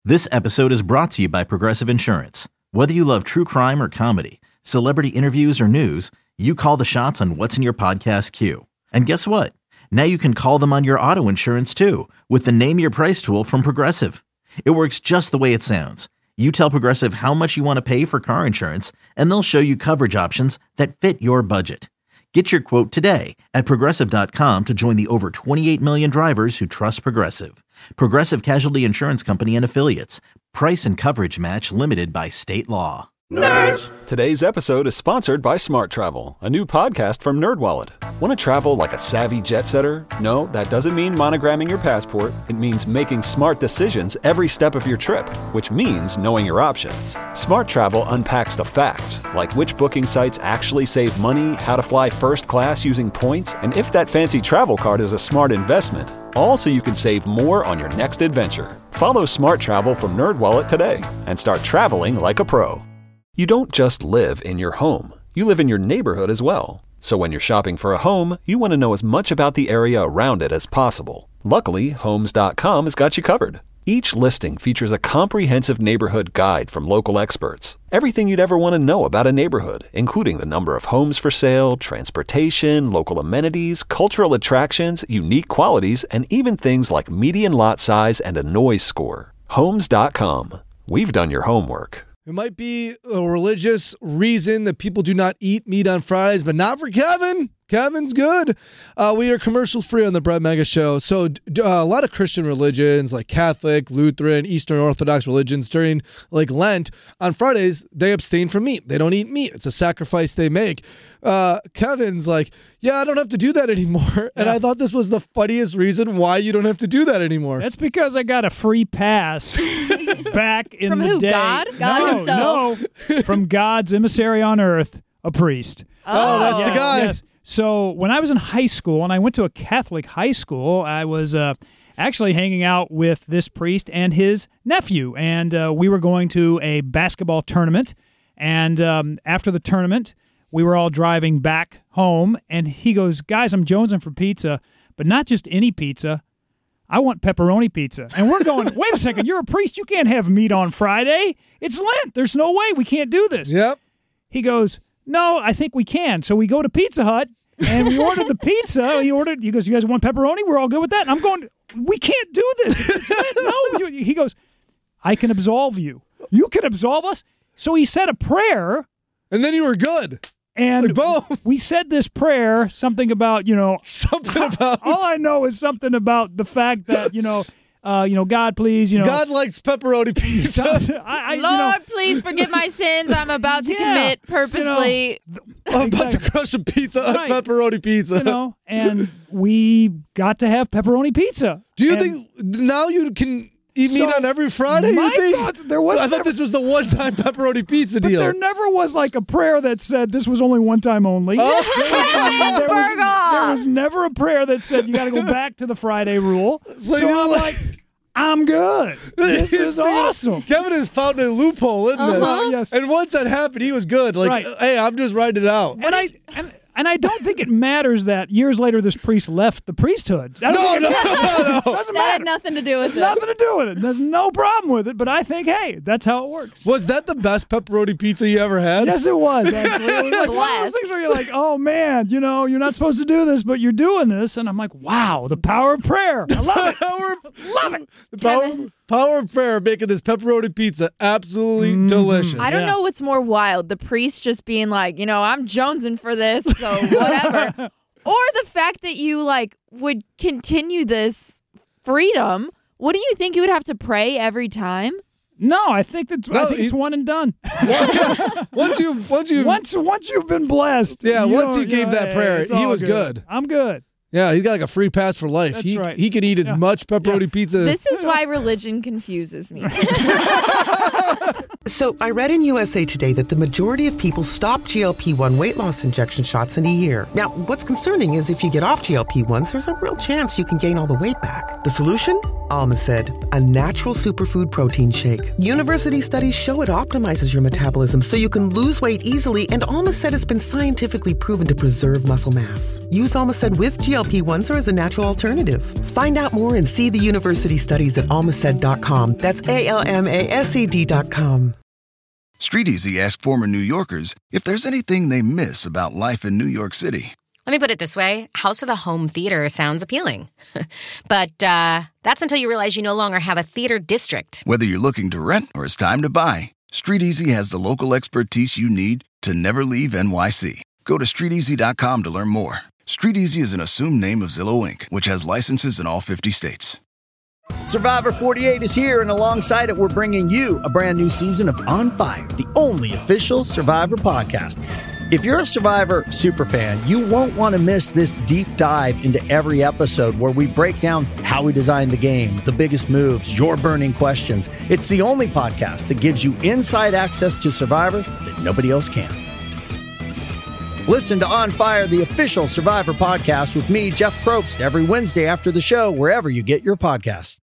This episode is brought to you by Progressive Insurance. Whether you love true crime or comedy, celebrity interviews or news, you call the shots on what's in your podcast queue. And guess what? Now you can call them on your auto insurance too with the Name Your Price tool from Progressive. It works just the way it sounds. You tell Progressive how much you want to pay for car insurance, and they'll show you coverage options that fit your budget. Get your quote today at Progressive.com to join the over 28 million drivers who trust Progressive. Progressive Casualty Insurance Company and Affiliates. Price and coverage match limited by state law. Nerds! Today's episode is sponsored by Smart Travel, a new podcast from NerdWallet. Want to travel like a savvy jet setter? No, that doesn't mean monogramming your passport. It means making smart decisions every step of your trip, which means knowing your options. Smart Travel unpacks the facts, like which booking sites actually save money, how to fly first class using points, and if that fancy travel card is a smart investment. All so you can save more on your next adventure. Follow Smart Travel from NerdWallet today and start traveling like a pro. You don't just live in your home. You live in your neighborhood as well. So when you're shopping for a home, you want to know as much about the area around it as possible. Luckily, Homes.com has got you covered. Each listing features a comprehensive neighborhood guide from local experts. Everything you'd ever want to know about a neighborhood, including the number of homes for sale, transportation, local amenities, cultural attractions, unique qualities, and even things like median lot size and a noise score. Homes.com. We've done your homework. It might be a religious reason that people do not eat meat on Fridays, but not for Kevin. Kevin's good. We are commercial free on the Brett Mega Show. So a lot of Christian religions like Catholic, Lutheran, Eastern Orthodox religions during like Lent, on Fridays, they abstain from meat. They don't eat meat. It's a sacrifice they make. Kevin's like, yeah, I don't have to do that anymore. And I thought this was the funniest reason why you don't have to do that anymore. That's because I got a free pass back in from the who? day. God himself. No, from God's emissary on earth, a priest. Oh, that's the guy. Yes. So when I was in high school, and I went to a Catholic high school, I was actually hanging out with this priest and his nephew, and we were going to a basketball tournament. And after the tournament, we were all driving back home, and he goes, guys, I'm jonesing for pizza, but not just any pizza. I want pepperoni pizza. And we're going, wait a second, you're a priest. You can't have meat on Friday. It's Lent. There's no way we can't do this. Yep. He goes, no, I think we can. So we go to Pizza Hut, and we ordered the pizza. He goes, you guys want pepperoni? We're all good with that. And I'm going, we can't do this. It's Lent. No. He goes, I can absolve you. You can absolve us? So he said a prayer. And then you were good. And like, we said this prayer, something about, something about. All I know is something about the fact that, God, please, God likes pepperoni pizza. Lord, please forgive my sins. I'm about to commit purposely. I'm about to crush a pizza, right. Pepperoni pizza. And we got to have pepperoni pizza. Do you think now you can eat meat on every Friday? I thought this was the one-time pepperoni pizza deal. There never was like a prayer that said this was only one time only. Oh. There was never a prayer that said you got to go back to the Friday rule. So I'm like, I'm good. This is awesome. Kevin has found a loophole in this. Yes. And once that happened, he was good. Like, right. Hey, I'm just writing it out. And I don't think it matters that years later this priest left the priesthood. No. Doesn't That matter. had nothing to do with it. Nothing to do with it. There's no problem with it, but I think, hey, that's how it works. Was that the best pepperoni pizza you ever had? Yes, it was, actually. It was like one of those things where you're like, oh, man, you're not supposed to do this, but you're doing this. And I'm like, wow, the power of prayer. I love it. Love it. The power of prayer making this pepperoni pizza absolutely delicious. I don't know what's more wild, the priest just being like, I'm jonesing for this, so whatever. Or the fact that you would continue this freedom. What do you think you would have to pray every time? No, I think it's one and done. Once you've been blessed. Yeah, once you gave that prayer, he was good. I'm good. Yeah, he's got like a free pass for life. That's right. He can eat as much pepperoni pizza. This is why religion confuses me. So I read in USA Today that the majority of people stop GLP-1 weight loss injection shots in a year. Now, what's concerning is if you get off GLP-1s, there's a real chance you can gain all the weight back. The solution? Almacid, a natural superfood protein shake. University studies show it optimizes your metabolism so you can lose weight easily, and Almacid has been scientifically proven to preserve muscle mass. Use Almacid with GLP-1s or as a natural alternative. Find out more and see the university studies at almacid.com. That's ALMASED.com. StreetEasy asked former New Yorkers if there's anything they miss about life in New York City. Let me put it this way. House with a home theater sounds appealing. But that's until you realize you no longer have a theater district. Whether you're looking to rent or it's time to buy, StreetEasy has the local expertise you need to never leave NYC. Go to StreetEasy.com to learn more. StreetEasy is an assumed name of Zillow Inc., which has licenses in all 50 states. Survivor 48 is here, and alongside it, we're bringing you a brand new season of On Fire, the only official Survivor podcast. If you're a Survivor superfan, you won't want to miss this deep dive into every episode where we break down how we designed the game, the biggest moves, your burning questions. It's the only podcast that gives you inside access to Survivor that nobody else can. Listen to On Fire, the official Survivor podcast with me, Jeff Probst, every Wednesday after the show, wherever you get your podcasts.